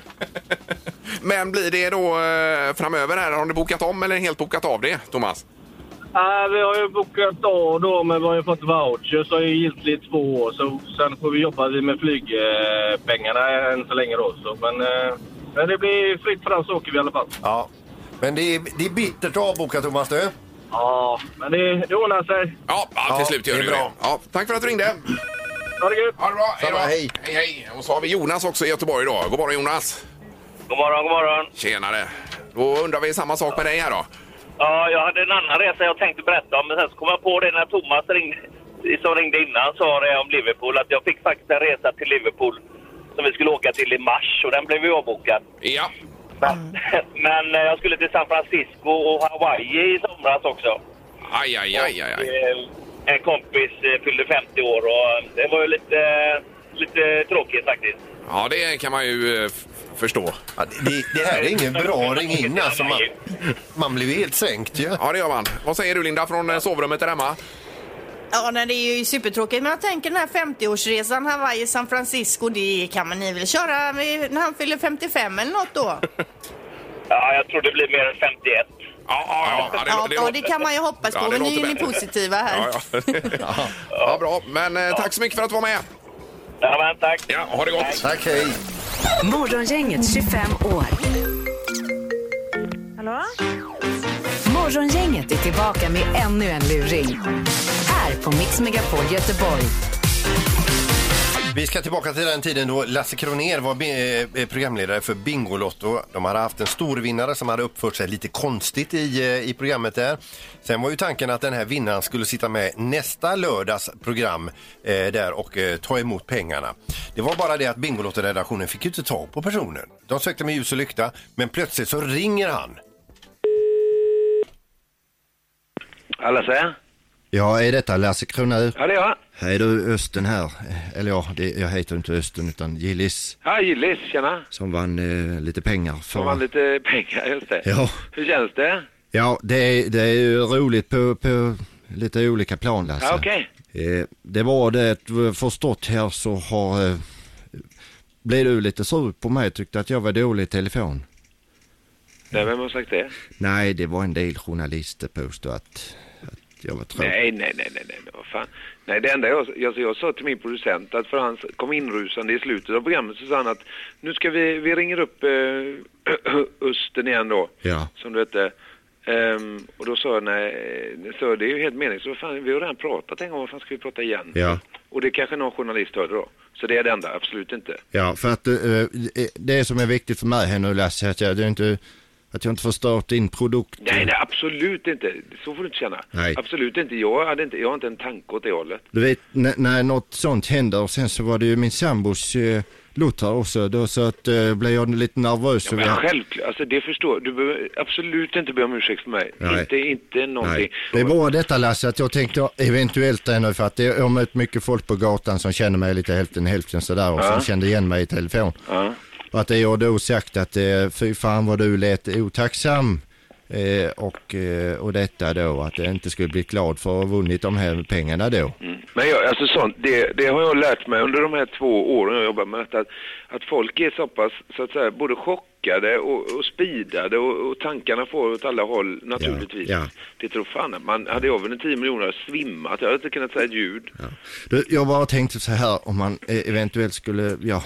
Speaker 6: Men blir det då eh, framöver här? Har du bokat om eller helt bokat av det, Thomas?
Speaker 10: Uh, vi har ju bokat av då, men vi har ju fått voucher så är ju giltigt i två år. Så sen får vi jobba med flygpengarna uh, än så länge då. Så, men, uh, men det blir fritt fram så åker vi i alla fall.
Speaker 7: Ja. Men det är, det är bittert att avboka Thomas du.
Speaker 10: Ja, men det, det ordnar sig.
Speaker 6: Ja, ja till
Speaker 7: Ja,
Speaker 6: slut gör
Speaker 7: det är
Speaker 6: du
Speaker 7: bra.
Speaker 6: det. Ja, tack för att du ringde.
Speaker 10: Ha det gött!
Speaker 6: Ha det bra.
Speaker 7: Samma,
Speaker 6: då.
Speaker 7: hej.
Speaker 6: Hej, hej. Och så har vi Jonas också i Göteborg då. God morgon Jonas.
Speaker 10: God morgon, god morgon.
Speaker 6: Tjenare. Då undrar vi samma sak med dig här då.
Speaker 10: Ja, jag hade en annan resa jag tänkte berätta om, men sen så kom jag på det när Thomas ringde, som ringde innan, sa det om Liverpool, att jag fick faktiskt en resa till Liverpool som vi skulle åka till i mars, och den blev ju avbokad.
Speaker 6: Ja.
Speaker 10: Men, men jag skulle till San Francisco och Hawaii i somras också.
Speaker 6: Aj, aj, aj, aj, aj.
Speaker 10: Och, en kompis fyllde femtio år och det var ju lite, lite tråkigt faktiskt.
Speaker 6: Ja, det kan man ju eh, f- förstå.
Speaker 7: Ja, det, det här är ingen bra ring in alltså. Man, man blir ju helt sänkt ju.
Speaker 6: Ja, det gör man. Vad säger du Linda från eh, sovrummet där hemma?
Speaker 8: Ja, nej, det är ju supertråkigt. Men jag tänker den här femtio-årsresan Hawaii, San Francisco, det kan man ni väl köra med, när han fyller femtiofem eller något då?
Speaker 10: Ja, jag tror det blir mer än femtioett.
Speaker 6: Ja, ja, ja.
Speaker 8: Ja,
Speaker 6: ja,
Speaker 8: det, ja, det kan man ju hoppas
Speaker 6: Ja,
Speaker 8: på,
Speaker 6: det
Speaker 8: men nu
Speaker 6: låter
Speaker 8: är ni
Speaker 6: bättre.
Speaker 8: positiva här.
Speaker 6: Ja, ja. Ja, bra. Men eh, tack så mycket för att du var med.
Speaker 10: Ja, men tack.
Speaker 6: Ja, ha det gott.
Speaker 7: Tack, hej.
Speaker 5: Morgongänget tjugofem år.
Speaker 9: Hallå?
Speaker 5: Morgongänget är tillbaka med ännu en luring. Här på Mix Megapol Göteborg.
Speaker 7: Vi ska tillbaka till den tiden då Lasse Kronér var eh, programledare för Bingolotto. De hade haft en stor vinnare som hade uppfört sig lite konstigt i, eh, i programmet där. Sen var ju tanken att den här vinnaren skulle sitta med nästa lördags program eh, där och eh, ta emot pengarna. Det var bara det att Bingolotto-redaktionen fick inte tag på personen. De sökte med ljus och lykta, men plötsligt så ringer han.
Speaker 13: Alla säger?
Speaker 14: Ja, är detta Lasse Kronér?
Speaker 13: Ja, det är jag.
Speaker 14: Hej du, Östen här. Eller ja, det, jag heter inte Östen utan Gillis.
Speaker 13: Ja, Gillis, tjena.
Speaker 14: Som vann eh, lite pengar. För...
Speaker 13: Som vann lite pengar, just det.
Speaker 14: Ja.
Speaker 13: Hur känns det?
Speaker 14: Ja, det är, det är ju roligt på, på lite olika plan, Lasse.
Speaker 13: Ja, okej.
Speaker 14: Okay. Eh, det var det, förstått här så har... Eh, blev du lite sur på mig, tyckte att jag var dålig i telefon.
Speaker 13: Nej, vem har sagt det?
Speaker 14: Nej, det var en del journalister påstod att... Jag var tråkig.
Speaker 13: Nej, nej, nej, nej, nej, vad fan. Nej, det enda jag, jag, jag sa till min producent att för han kom inrusande i slutet av programmet så sa han att nu ska vi, vi ringer upp eh, Östen igen då,
Speaker 14: ja.
Speaker 13: Som du hette. Um, och då sa jag, nej, så det är ju helt meningslöst. Så fan, vi har redan pratat en gång, vad fan ska vi prata igen?
Speaker 14: Ja.
Speaker 13: Och det kanske någon journalist hörde då. Så det är det enda, absolut inte.
Speaker 14: Ja, för att uh, det som är viktigt för mig här nu, Lasse, att jag, det är inte... Att jag inte förstört din produkt.
Speaker 13: Nej, nej, absolut inte. Så får du inte känna.
Speaker 14: Nej.
Speaker 13: Absolut inte. Jag, hade inte. jag har inte en tanke åt det hållet.
Speaker 14: Du vet, när, när något sånt händer och sen så var det ju min sambos eh, Lothar också. Då så att eh, blev jag lite nervös.
Speaker 13: Ja, men
Speaker 14: jag...
Speaker 13: självklart. Alltså det förstår du. Behöver absolut inte be om ursäkt för mig.
Speaker 14: Nej.
Speaker 13: Inte, inte någonting.
Speaker 14: Nej. Det är bara detta, Lasse, att jag tänkte eventuellt ännu för att jag har mött mycket folk på gatan som känner mig lite hälften hälften sådär och ja. Som kände igen mig i telefon.
Speaker 13: Ja.
Speaker 14: Och att det jag då sagt att eh, fy fan vad du lät otacksam eh, och, eh, och detta då att jag inte skulle bli glad för att ha vunnit de här pengarna då.
Speaker 13: Mm. Men jag, alltså sånt, det, det har jag lärt mig under de här två åren jag jobbar med att, att folk är så pass så att säga både chockade och, och speedade och, och tankarna får åt alla håll naturligtvis.
Speaker 14: Ja, ja.
Speaker 13: Det tror fan att man hade jag väl en tio miljoner svimmat, jag hade inte kunnat säga ett ljud.
Speaker 14: Ja. Du, jag bara tänkte så här om man eh, eventuellt skulle, ja...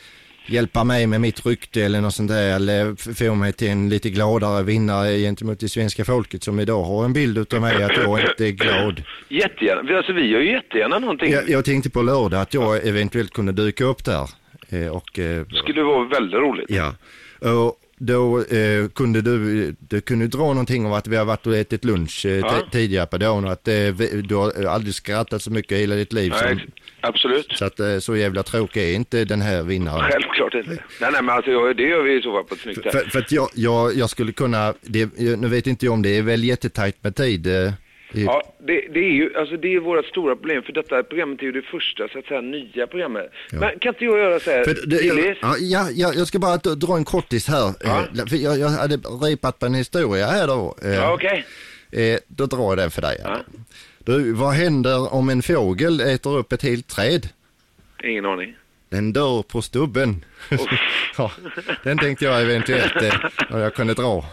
Speaker 14: hjälpa mig med mitt rykte eller något sånt där eller få mig till en lite gladare vinnare gentemot det svenska folket som idag har en bild utav mig att jag inte är glad.
Speaker 13: Jättegärna, alltså vi gör ju jättegärna någonting.
Speaker 14: Jag, jag tänkte på lördag att jag eventuellt kunde dyka upp där. Och,
Speaker 13: skulle vara väldigt roligt.
Speaker 14: Ja, och då eh, kunde du, du kunde dra någonting om att vi har varit och ätit lunch eh, ja. t- tidigare på dagen och att eh, du har aldrig skrattat så mycket i hela ditt liv.
Speaker 13: Nej,
Speaker 14: som,
Speaker 13: absolut.
Speaker 14: Så att eh, så jävla tråkig är inte den här vinnaren.
Speaker 13: Självklart inte. Nej, nej men alltså, det gör vi i så fall på ett snyggt.
Speaker 14: För, för att jag, jag, jag skulle kunna, det, nu vet inte jag om det är väl jättetajt med tid. Eh,
Speaker 13: Ja, det, det är ju alltså det är vårt stora problem för detta programmet är ju det första så att säga nya programmet. Ja. Men kan inte jag göra så här?
Speaker 14: För det, jag, ja, ja, jag ska bara dra en kortis här. Ja. För jag, jag hade repat på en historia här då.
Speaker 13: Ja, okej.
Speaker 14: Okay. Då drar jag den för dig. Ja. Du, vad händer om en fågel äter upp ett helt träd?
Speaker 13: Ingen aning.
Speaker 14: Den dör på stubben. Ja, den tänkte jag eventuellt eh, jag kunde dra.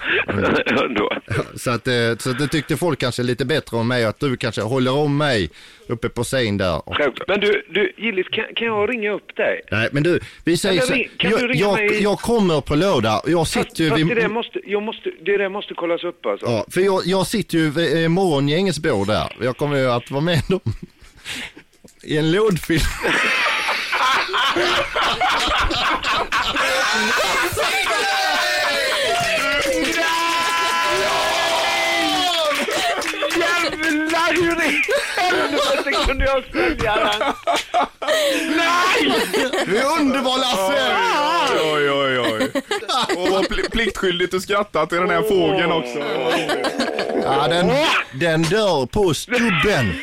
Speaker 14: så, att, eh, så att det tyckte folk kanske lite bättre om mig att du kanske håller om mig uppe på scen där. Och...
Speaker 13: Men du, du Gillis, kan, kan jag ringa upp dig?
Speaker 14: Nej, men du, vi säger så, jag, jag, jag kommer på lördag och jag sitter ju
Speaker 13: fast,
Speaker 14: vid...
Speaker 13: fast det där måste, jag måste, det där måste kollas upp alltså.
Speaker 14: Ja, för jag, jag sitter ju vid eh, morgongängets bord där. Jag kommer ju att vara med dem i en lådfilm.
Speaker 13: Jävlar hur i helvete kunde jag sälja den? Nej!
Speaker 11: Du är underbar, Lasse! Oj, oj, oj. Och vad pl- pliktskyldigt att skratta till den här fågeln också.
Speaker 14: Ja, den, den dör på stubben.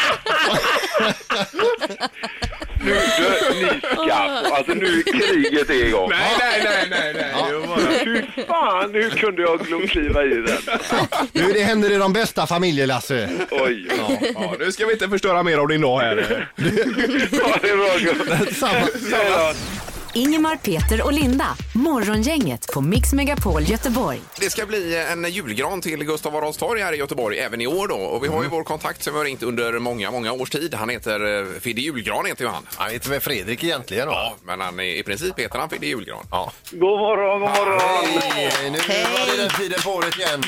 Speaker 13: Nu, du, ni ska, alltså nu är kriget är igång.
Speaker 11: Nej, nej, nej, nej, nej.
Speaker 13: Ja. Hur fan, hur kunde jag kliva i den?
Speaker 14: Nu, det händer i de bästa familjer, Lasse.
Speaker 13: Oj.
Speaker 11: Ja, ja, nu ska vi inte förstöra mer av din dag här.
Speaker 13: Ja, det är bra.
Speaker 14: Samma.
Speaker 13: Samma.
Speaker 5: Ingemar, Peter och Linda. Morgongänget på Mix Megapol Göteborg.
Speaker 6: Det ska bli en julgran till Gustav Adolfs torg här i Göteborg även i år då. Och vi har ju vår kontakt som vi har ringt under många, många års tid. Han heter eh, Fidde Julgran heter ju han.
Speaker 7: Han heter väl Fredrik egentligen då?
Speaker 6: Ja, men han är, i princip heter han Fidde Julgran.
Speaker 7: Ja.
Speaker 10: God morgon, god morgon.
Speaker 7: Hej, nu var det den tiden på året igen.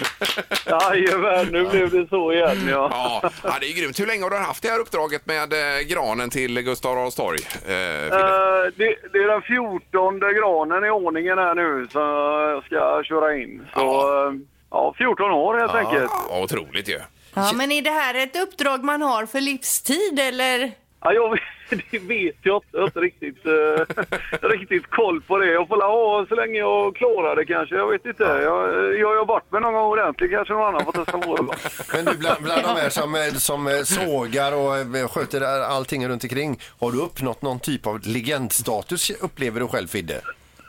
Speaker 10: Jajamän, nu blev det så igen, ja.
Speaker 6: Ja, ja, det är grymt. Hur länge har du haft det här uppdraget med eh, granen till Gustav Adolfs torg? Eh,
Speaker 10: Uh, det, det är den fjortonde granen i ordningen här nu så jag ska köra in. Så ja, ja fjorton år helt
Speaker 6: ja,
Speaker 10: enkelt.
Speaker 6: Ja, otroligt ju.
Speaker 8: Ja, men är det här ett uppdrag man har för livstid eller?
Speaker 10: Ja, jag vet, det vet jag. Jag har inte riktigt, uh, riktigt koll på det. Jag får ha så länge jag klarar det kanske. Jag vet inte. Jag, jag har varit med någon gång ordentligt. Kanske någon annan får testa på det.
Speaker 7: Men du, bland, bland de här som, som sågar och sköter allting runt omkring, har du uppnått någon typ av legendstatus, upplever du själv, Fidde?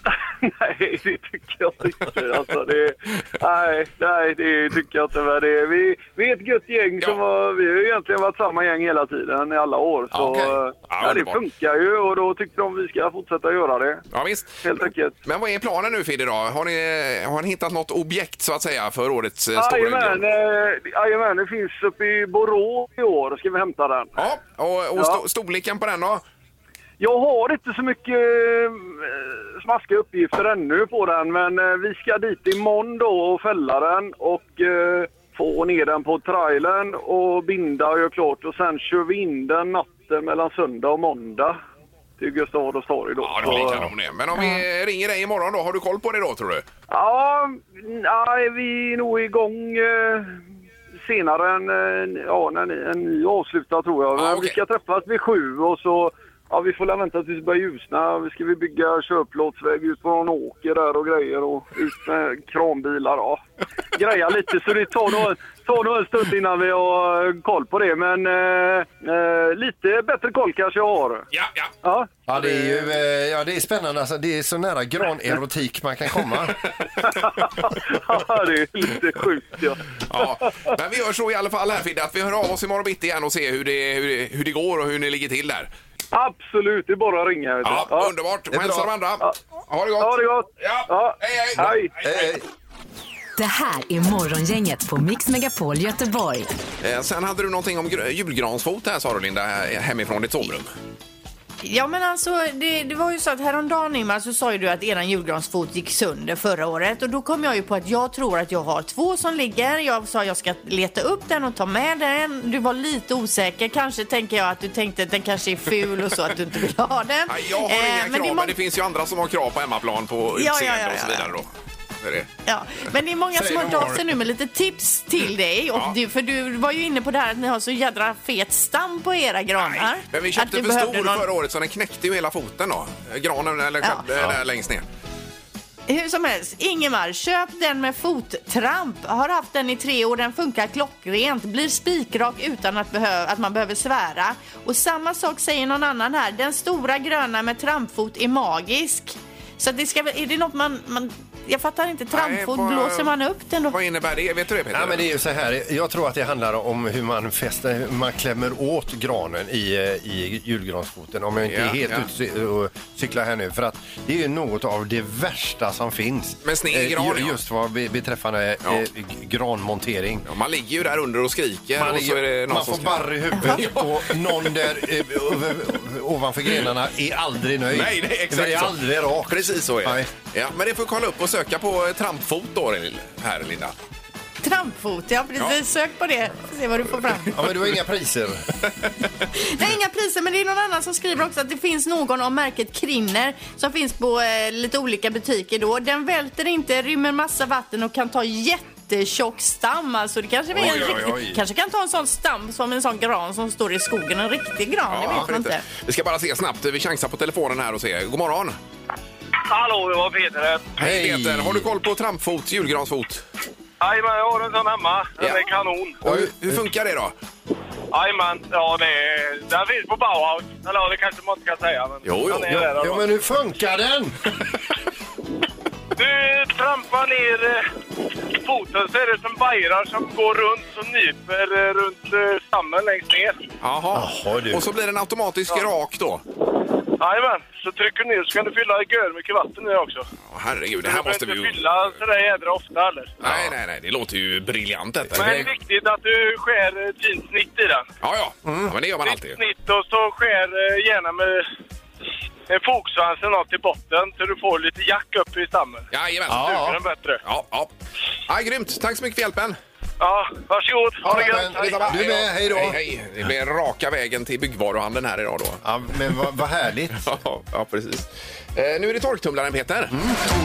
Speaker 10: Nej, det tycker jag inte. Alltså, det, nej, nej, det tycker jag inte. Men det, vi, vi är ett gött gäng som har, vi har egentligen varit samma gäng hela tiden i alla år. Så
Speaker 6: okay. ja,
Speaker 10: ja, det funkar ju och då tyckte de vi ska fortsätta göra det.
Speaker 6: Ja, visst.
Speaker 10: Helt enkelt.
Speaker 6: Men vad är planen nu, Fidde, då? Har ni, har ni hittat något objekt så att säga för årets eh, stora
Speaker 10: julgran? Jajamän, det finns uppe i Borås i år. Ska vi hämta den?
Speaker 6: Ja, och, och ja. St- storleken på den då?
Speaker 10: Jag har inte så mycket eh, smaskiga uppgifter ännu på den, men eh, vi ska dit imorgon då och fälla den och eh, få ner den på trailern och binda och göra klart och sen kör vi in den natten mellan söndag och måndag till Gustav Adolfs torg då.
Speaker 6: Ja, det blir kanon det. Men om vi ringer dig imorgon då, har du koll på det då tror du?
Speaker 10: Ja, nej, vi är nog igång eh, senare än, eh, ja, när ni, en ny avslutar tror jag.
Speaker 6: Ja, okay.
Speaker 10: Vi ska träffas vid sju och så ja, vi får la vänta tills det börjar ljusna. Vi ska vi bygga köplåtsväg ut på någon åker där och grejer och ut med kranbilar och greja lite. Så det tar nog, tar nog en stund innan vi har koll på det. Men eh, eh, lite bättre koll kanske jag har.
Speaker 6: Ja, ja.
Speaker 10: Ja,
Speaker 7: ja det är ju eh, ja, det är spännande. Alltså, det är så nära granerotik man kan komma.
Speaker 10: Ja, det är lite sjukt, ja.
Speaker 6: Ja. Men vi gör så i alla fall här, Fidde, att vi hör av oss imorgon bitti igen och ser hur det, hur, det, hur det går och hur ni ligger till där.
Speaker 10: Absolut, det är bara att ringa.
Speaker 6: Ja, ja, underbart. Hälsa de andra. Ja. Ha det gott.
Speaker 10: Ha det gott.
Speaker 6: Ja.
Speaker 10: Ja.
Speaker 6: Hej, hej.
Speaker 10: Hej.
Speaker 6: Hej, hej.
Speaker 5: Det här är Morgongänget på Mix Megapol Göteborg.
Speaker 6: Eh, sen hade du någonting om gr- julgransfot här, sa du, Linda, hemifrån ditt sovrum.
Speaker 8: Ja, men alltså det, det var ju så att häromdagen, Ingmar, så sa ju du att eran julgransfot gick sönder förra året. Och då kom jag ju på att jag tror att jag har två som ligger. Jag sa att jag ska leta upp den och ta med den. Du var lite osäker. Kanske tänker jag att du tänkte att den kanske är ful och så att du inte vill ha den.
Speaker 6: Nej, jag har inga
Speaker 8: eh,
Speaker 6: krav,
Speaker 8: men det, må-
Speaker 6: men det finns ju andra som har krav på hemmaplan på utseende
Speaker 8: ja, ja, ja, ja.
Speaker 6: och så vidare då. Det.
Speaker 8: Ja, men det är många
Speaker 6: Säg
Speaker 8: som har hört av sig nu med lite tips till dig. Och
Speaker 6: ja.
Speaker 8: du, för du var ju inne på det här att ni har så jädra fet stam på era granar.
Speaker 6: Nej, men vi köpte för stor någon... förra året så den knäckte ju hela foten då. Granen eller ja. Där ja. längst ner.
Speaker 8: Hur som helst, Ingemar, köp den med fottramp. Har haft den i tre år, den funkar klockrent. Blir spikrak utan att, behö- att man behöver svära. Och samma sak säger någon annan här. Den stora gröna med trampfot är magisk. Så det ska, är det något man... man jag fattar inte, trampfot, Nej, blåser man upp den då?
Speaker 6: Vad innebär det? Vet du det, Peter?
Speaker 7: Ja, men det är ju så här, jag tror att det handlar om hur man fäster, hur man klämmer åt granen i, i julgransfoten. Om jag inte ja, är helt ja. ute och cyklar här nu. För att det är ju något av det värsta som finns.
Speaker 6: Men sned gran,
Speaker 7: eh, Just vad beträffande ja. eh, granmontering.
Speaker 6: Ja, man ligger ju där under och skriker.
Speaker 7: Man,
Speaker 6: och
Speaker 7: ligger,
Speaker 6: så är det någon
Speaker 7: man
Speaker 6: som
Speaker 7: får
Speaker 6: ska...
Speaker 7: barr i huvudet och någon där eh, ovanför grenarna är aldrig nöjd.
Speaker 6: Nej, det är exakt
Speaker 7: det är
Speaker 6: så.
Speaker 7: aldrig rakt.
Speaker 6: Precis så är det. Ja, men det får kolla upp och söka på trampfot då här, Linda.
Speaker 8: Trampfot, ja precis. Ja. Sök på det. Se vad du får fram.
Speaker 7: Ja, men du har inga priser.
Speaker 8: Nej, inga priser, men det är någon annan som skriver också att det finns någon av märket Krinner som finns på eh, lite olika butiker då. Den välter inte, rymmer massa vatten och kan ta jättetjock stam. Alltså det kanske, oj, en oj, oj. kanske kan ta en sån stam som en sån gran som står i skogen. En riktig gran, ja, det vet man inte. inte.
Speaker 6: Vi ska bara se snabbt. Vi chansar på telefonen här och se. God morgon.
Speaker 10: Hallå, det var Peter.
Speaker 6: Hej Peter, har du koll på trampfot, julgransfot?
Speaker 10: Nej, men jag har en sån hemma. Den ja. är kanon.
Speaker 6: Och hur, hur funkar det då?
Speaker 10: Nej, men ja, det är, den finns på Bauhaus. Eller det kanske man inte kan säga. Men
Speaker 6: jo, jo.
Speaker 7: Ja, där, ja, men hur funkar den?
Speaker 10: Du trampar ner eh, foten så är det som bajrar som går runt och nyper eh, runt eh, stammen längst ner.
Speaker 6: Jaha, Jaha och så blir den automatiskt ja. rak då?
Speaker 15: Jajamän, så trycker du ner så kan du fylla gör mycket vatten i också.
Speaker 6: Ja, herregud, det här måste vi ju...
Speaker 15: Du behöver inte fylla sådär jädra ofta eller?
Speaker 6: Nej, nej, nej, det låter ju briljant detta.
Speaker 15: Men det är viktigt att du skär ett fint snitt i den.
Speaker 6: Ja, ja, mm. ja men det gör man alltid.
Speaker 15: Ett snitt och så skär eh, gärna med en fogsvans eller något i botten så du får lite jack upp i stammen.
Speaker 6: Jajamän.
Speaker 15: Ja, ja. Den bättre.
Speaker 6: Ja, ja. Ja, grymt. Tack så mycket för hjälpen.
Speaker 15: Ja, varsågod.
Speaker 6: Ha det gött.
Speaker 7: Du med, hej då.
Speaker 6: Hej, hej. Det blir raka vägen till byggvaruhandeln här idag då.
Speaker 7: Ja, men vad, vad härligt.
Speaker 6: ja, ja, precis. Eh, nu är det torktumlaren, Peter. Mm.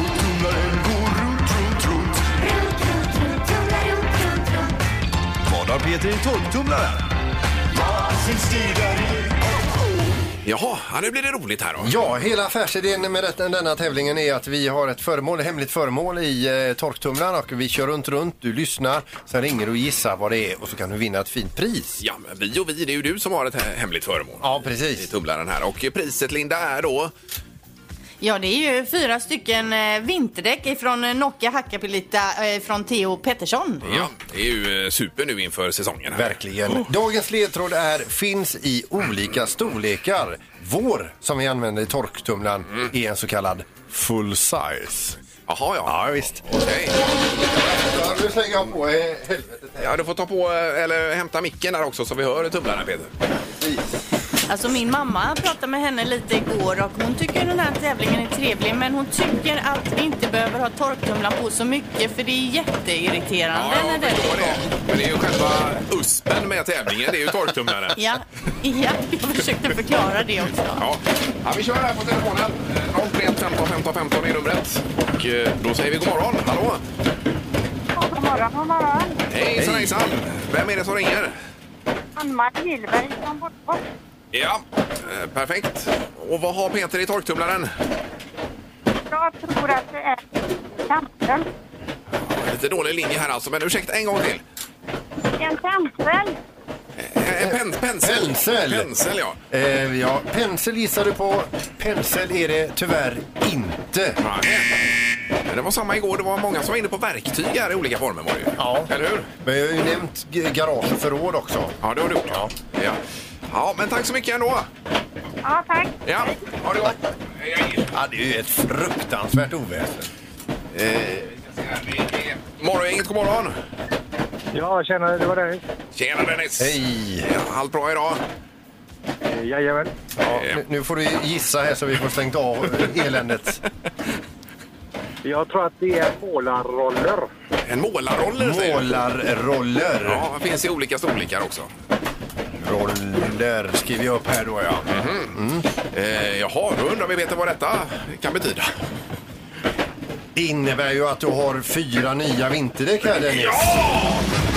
Speaker 16: Vad har Peter i torktumlaren?
Speaker 6: Jaha, ja, nu blir det roligt här då.
Speaker 7: Ja, hela affärsidén med detta, denna tävlingen är att vi har ett föremål, ett hemligt föremål i eh, torktumlaren och vi kör runt runt, du lyssnar, sen ringer du och gissar vad det är och så kan du vinna ett fint pris.
Speaker 6: Ja, men vi och vi, det är ju du som har ett hemligt föremål.
Speaker 7: Ja, precis.
Speaker 6: I tumlaren här och priset, Linda, är då...
Speaker 8: Ja, det är ju fyra stycken eh, vinterdäck från eh, Nokia Hakkapeliitta eh, från Theo Pettersson.
Speaker 6: Ja, det är ju eh, super nu inför säsongen här.
Speaker 7: Verkligen. Oh. Dagens ledtråd är finns i olika storlekar. Vår, som vi använder i torktumlaren, mm. är en så kallad full size.
Speaker 6: Jaha, ja.
Speaker 7: Ja, visst.
Speaker 6: Okej.
Speaker 7: Ja, nu slänger jag på helvetet.
Speaker 6: Ja, du får ta på, eller hämta micken där också så vi hör tumlaren, Peter.
Speaker 7: Precis.
Speaker 8: Alltså min mamma pratade med henne lite igår och hon tycker den här tävlingen är trevlig, men hon tycker att vi inte behöver ha torktumlaren på så mycket för det är jätteirriterande.
Speaker 6: Ja,
Speaker 8: när det är
Speaker 6: det. Men det är ju själva uspen med tävlingen, det är ju torktumlaren.
Speaker 8: Ja, ja, jag försökte förklara det också.
Speaker 6: Ja, ja vi kör här på telefonen. noll tre femton femton femton är numret. Och då säger vi god morgon. Hallå?
Speaker 17: God morgon, god morgon.
Speaker 6: Hej, hejsan. Vem är det som ringer?
Speaker 17: Ann-Marie Gillberg från Bortfors.
Speaker 6: Ja, eh, perfekt. Och vad har Peter i torktumlaren?
Speaker 17: Jag tror att det är pensel.
Speaker 6: Lite dålig linje här alltså, men ursäkta en gång till.
Speaker 17: En pensel.
Speaker 6: Eh, en pen, pensel.
Speaker 7: Pensel.
Speaker 6: Pensel, ja.
Speaker 7: Eh, ja. Pensel gissar du på. Pensel är det tyvärr inte.
Speaker 6: Nej. Det var samma igår, det var många som var inne på verktyg här i olika former var det ju.
Speaker 7: Ja.
Speaker 6: Eller hur?
Speaker 7: Men jag har ju nämnt garage och förråd också.
Speaker 6: Ja, det har du gjort. Ja. Ja. Ja, men tack så mycket ändå.
Speaker 17: Ja, tack.
Speaker 6: Ja, ha det gott. Hej, hej.
Speaker 7: Ja, det är ju ett fruktansvärt oväsen.
Speaker 6: Eh, morgon, inget god morgon.
Speaker 15: Ja, tjena, det var Dennis.
Speaker 6: Tjena Dennis.
Speaker 7: Hej.
Speaker 6: Ja, allt bra idag?
Speaker 15: Eh, jajamän.
Speaker 7: Ja, nu, nu får du gissa här så vi får stängt av eländet.
Speaker 15: Jag tror att det är målarroller.
Speaker 6: En målarroller, säger du?
Speaker 7: Målarroller.
Speaker 6: Ja, det finns i olika storlekar också.
Speaker 7: Roller skriver jag upp här då, ja.
Speaker 6: Mm-hmm. Mm. Eh, jaha, då undrar vi vet vad detta kan betyda.
Speaker 7: Det innebär ju att du har fyra nya vinterdäck här, Dennis.
Speaker 6: Ja!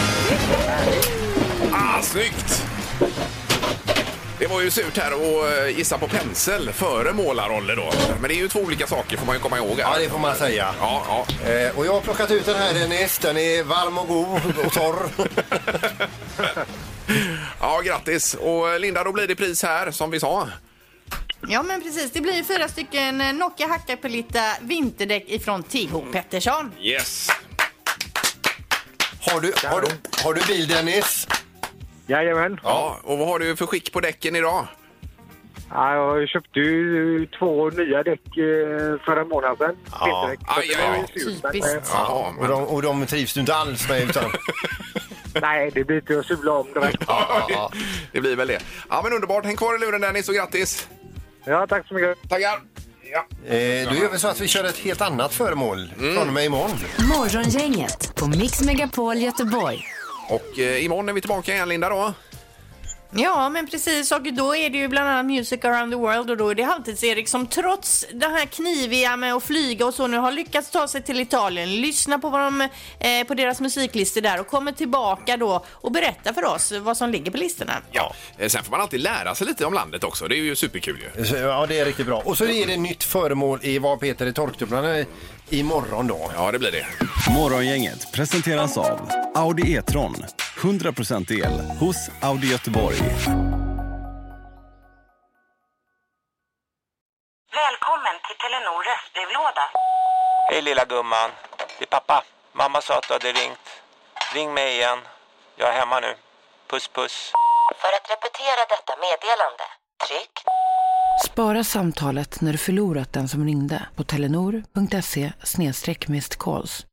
Speaker 6: Ah, snyggt! Det var ju surt här att gissa på pensel före målarroller då. Men det är ju två olika saker får man ju komma ihåg här.
Speaker 7: Ja, det får man säga.
Speaker 6: Ja, ja.
Speaker 7: Eh, och jag har plockat ut den här, Dennis. Den är varm och god och torr.
Speaker 6: Ja, grattis. Och Linda, då blir det pris här som vi sa.
Speaker 8: Ja, men precis. Det blir fyra stycken Nokia Hakkapeliitta vinterdäck ifrån Theo Pettersson.
Speaker 6: Yes.
Speaker 7: Har du, har du, har du bil, Dennis?
Speaker 15: Jajamän.
Speaker 6: Ja, och vad har du för skick på däcken idag?
Speaker 15: Ja, jag köpte ju två nya däck för en månad sedan.
Speaker 7: Ja,
Speaker 6: aj, aj,
Speaker 8: typiskt.
Speaker 6: Ja,
Speaker 7: och, de, och de trivs du inte alls med utan...
Speaker 15: Nej, det blir inte att sula om direkt.
Speaker 6: Ja, ja, det blir väl det. Ja, men underbart. Häng kvar i luren, Dennis, och grattis.
Speaker 15: Ja, tack så mycket.
Speaker 6: Tackar. Ja.
Speaker 7: Eh, då gör vi så att vi kör ett helt annat föremål mm. från och med imorgon.
Speaker 5: Morgongänget på Mix Megapol Göteborg.
Speaker 6: Och eh, imorgon är vi tillbaka igen, Linda, då.
Speaker 8: Ja, men precis. Och då är det ju bland annat Music Around the World och då är det Halvtids-Erik som trots det här kniviga med att flyga och så nu har lyckats ta sig till Italien, lyssna på, vad de, eh, på deras musiklistor där och kommer tillbaka då och berätta för oss vad som ligger på listorna.
Speaker 6: Ja, sen får man alltid lära sig lite om landet också. Det är ju superkul ju.
Speaker 7: Ja, det är riktigt bra. Och så är det nytt föremål i vad Peter i torktumlarna imorgon då.
Speaker 6: Ja, det blir det.
Speaker 16: Morgongänget presenteras av Audi E-tron. hundra procent el hos Audi Göteborg.
Speaker 18: Välkommen till Telenor röstbrevlåda.
Speaker 19: Hej lilla gumman. Det är pappa. Mamma sa att du hade ringt. Ring mig igen. Jag är hemma nu. Puss puss.
Speaker 18: För att repetera detta meddelande, tryck.
Speaker 2: Spara samtalet när du förlorat den som ringde på telenor punkt se slash missed calls.